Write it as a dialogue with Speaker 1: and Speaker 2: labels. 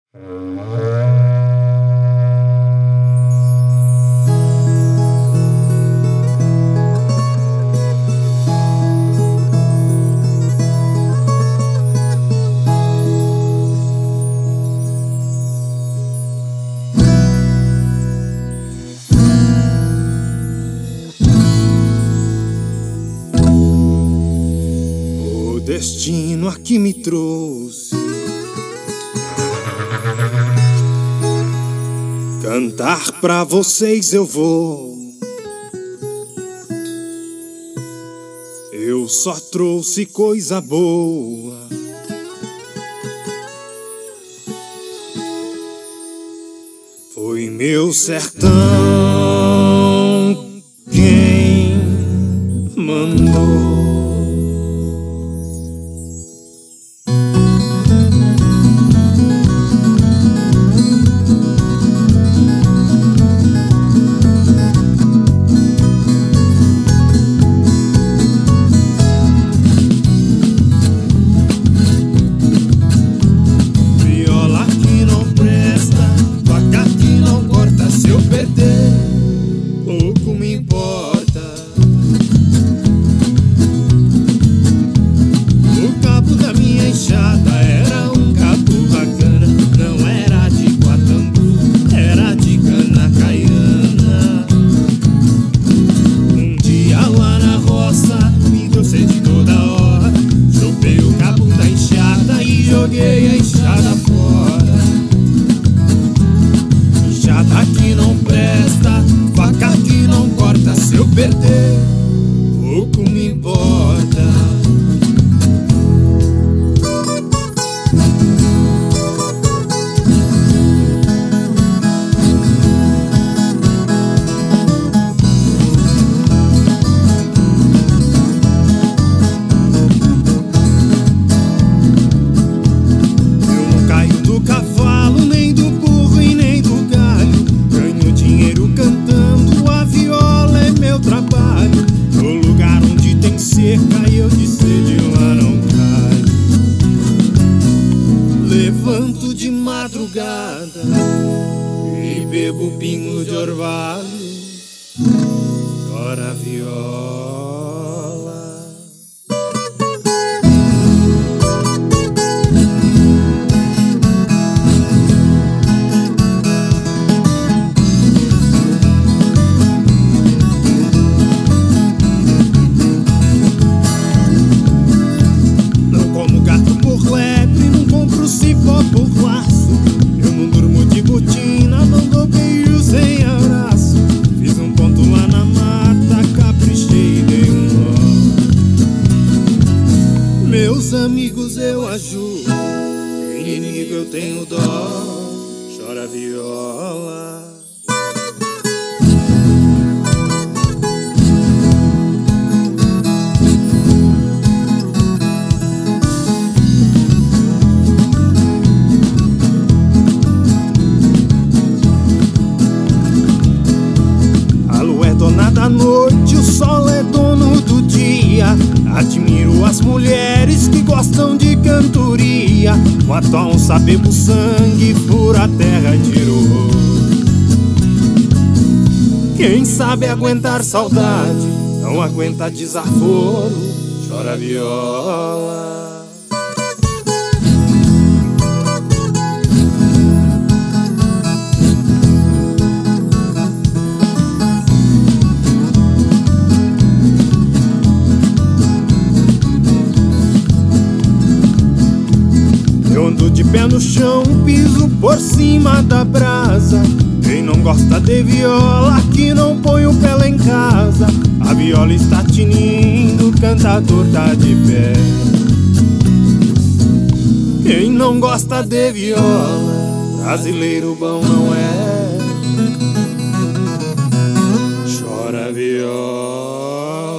Speaker 1: O destino aqui me trouxe cantar pra vocês eu vou. Eu só trouxe coisa boa. Foi meu sertão quem mandou. Pouco me importa. O cabo da minha enxada era um cabo bacana. Não era de guatambu, era de cana caiana. Um dia lá na roça me deu sede toda hora. Chupei o cabo da enxada e joguei a enxada fora. Enxada que não presta, faca que não corta. Se eu perder, pouco me importa. Eu não caio do cavalo, nem do burro e nem do galho. Ganho dinheiro cantando, a viola é meu trabalho. No lugar onde tem cerca e eu de sede lá não caio. Levanto de madrugada e bebo pingo de orvalho. Chora a viola. Cipó por laço, eu não durmo de botina, não dou beijo sem abraço. Fiz um ponto lá na mata, caprichei e dei um nó. Meus amigos eu ajudo, inimigo eu tenho dó. Chora a viola. Dona da noite, o sol é dono do dia. Admiro as mulheres que gostam de cantoria. Mato a onça, bebo sangue, fura a terra, tiro. Quem sabe aguentar saudade, não aguenta desaforo. Chora a viola. Eu ando de pé no chão, piso por cima da brasa. Quem não gosta de viola, que não põe o pé lá em casa. A viola está tinindo, o cantador tá de pé. Quem não gosta de viola, brasileiro bom não é. Chora a viola.